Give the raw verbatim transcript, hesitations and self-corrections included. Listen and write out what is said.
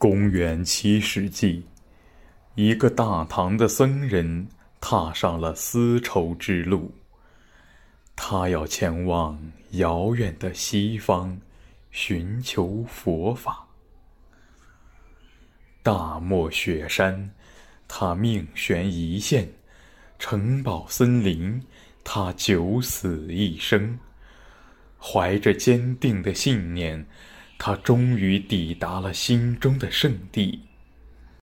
公元七世纪，一个大唐的僧人踏上了丝绸之路。他要前往遥远的西方，寻求佛法。大漠雪山，他命悬一线；城堡森林，他九死一生。怀着坚定的信念，他终于抵达了心中的圣地。